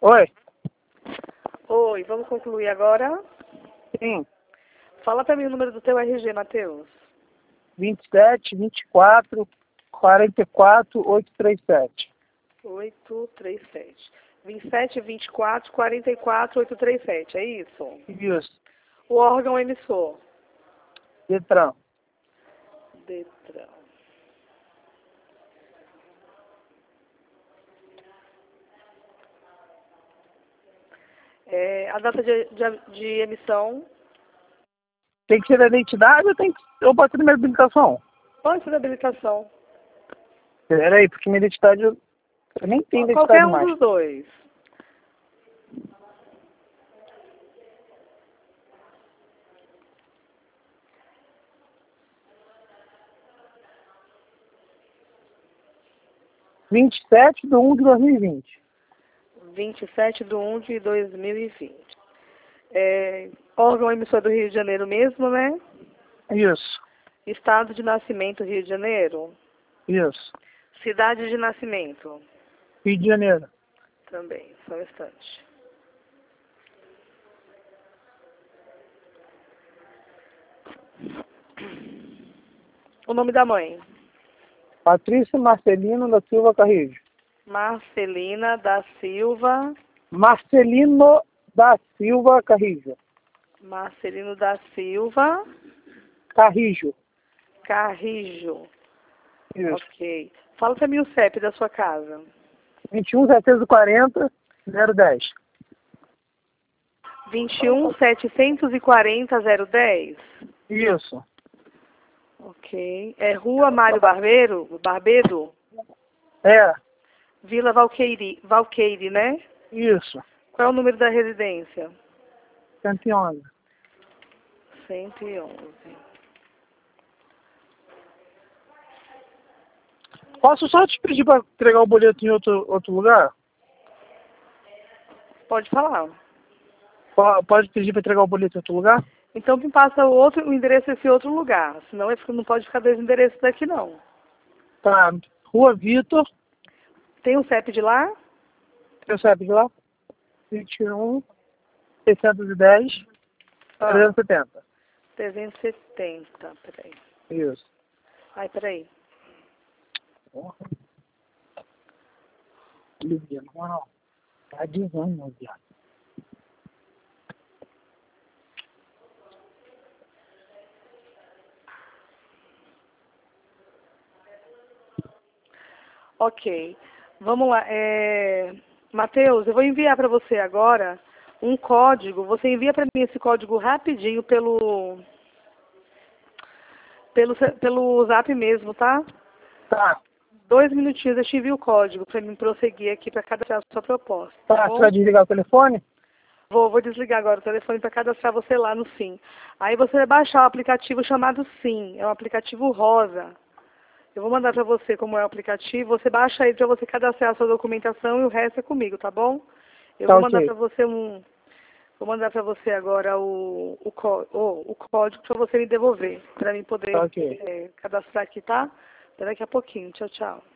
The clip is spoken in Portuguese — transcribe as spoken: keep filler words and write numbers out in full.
Oi? Oi, vamos concluir agora? Sim. Fala pra mim o número do teu R G, Matheus. vinte e sete, vinte e quatro, quarenta e quatro, oitocentos e trinta e sete. oitocentos e trinta e sete. vinte e sete, vinte e quatro, quarenta e quatro, oitocentos e trinta e sete, é isso? Isso. O órgão emissor? Detran. Detran. É, a data de, de, de emissão? Tem que ser da identidade ou tem que... Eu boto na minha habilitação? Pode ser da habilitação. Peraí, porque minha identidade... Eu, eu nem tenho Qualquer identidade um mais. dos dois. vinte e sete de um de dois mil e vinte. vinte e sete de um de dois mil e vinte. É, órgão emissor do Rio de Janeiro mesmo, né? Isso. Estado de nascimento, Rio de Janeiro. Isso. Cidade de nascimento. Rio de Janeiro. Também, só um instante. O nome da mãe? Patrícia Marcelino da Silva Carrijo. Marcelina da Silva. Marcelino da Silva Carrijo. Marcelino da Silva. Carrijo. Carrijo. Isso. Ok. Fala pra mim o C E P da sua casa. vinte e um, setecentos e quarenta, zero dez. vinte e um, setecentos e quarenta, zero dez. Isso. Ok. É Rua Mário Barbeiro, Barbedo? É. Vila Valqueire, Valqueire, né? Isso. Qual é o número da residência? cento e onze. cento e onze. Posso só te pedir para entregar o boleto em outro, outro lugar? Pode falar. Po- Pode pedir para entregar o boleto em outro lugar? Então me passa o outro, o endereço desse outro lugar. Senão ele fica- não pode ficar dois endereços daqui, não. Tá. Rua Vitor, Tem um C E P de lá? eu sabe de lá? vinte e um, seiscentos e dez, Ah, trezentos e setenta. trezentos e setenta. Peraí. Isso. Ai, peraí. Porra. Liviano, não. Tá dizendo, meu viado. Ok. Vamos lá. É... Matheus, eu vou enviar para você agora um código. Você envia para mim esse código rapidinho pelo... Pelo, ce- pelo zap mesmo, tá? Tá. Dois minutinhos, eu te envio o código para mim prosseguir aqui para cadastrar a sua proposta, tá Tá, você bom? vai desligar o telefone? Vou, vou desligar agora o telefone para cadastrar você lá no Sim. Aí você vai baixar o aplicativo chamado Sim. É um aplicativo rosa. Eu vou mandar para você como é o aplicativo. Você baixa aí para você cadastrar a sua documentação e o resto é comigo, tá bom? Eu Tá vou mandar ok. para você um... Vou mandar para você agora o, o, có- o, o código para você me devolver, para mim Tá poder ok. é, cadastrar aqui, tá? Até daqui a pouquinho. Tchau, tchau.